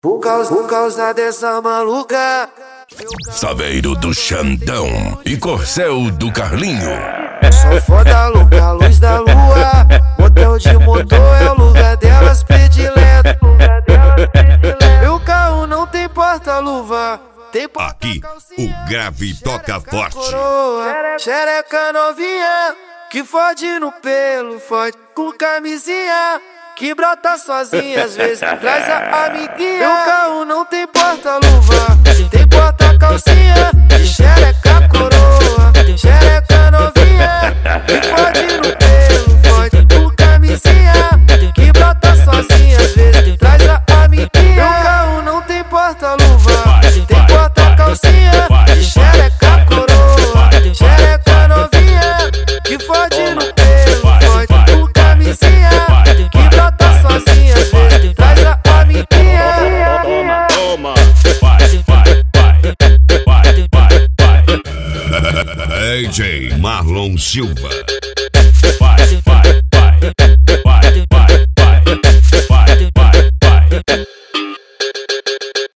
Por causa dessa maluca. Saveiro do Xandão e Corcel do Carlinho. Sou foda louca, luz da lua. Motel de motor é o lugar delas predileto. Meu carro não tem porta-luva. Aqui o grave toca forte. Xereca novinha que fode no pelo, fode com camisinha, que brota sozinha, às vezes traz a amiguinha. Meu carro não tem porta-luva, tem porta-calcinha, de xereca coroa. Xereca novinha que fode no pelo, fode com camisinha, que brota sozinha, às vezes traz a amiguinha. Meu carro não tem porta-luva, tem porta-calcinha, de xereca coroa. Xereca novinha que fode no pelo, fode com camisinha, que brota sozinha, às vezes traz a amiguinha. Toma, DJ Marlon Silva.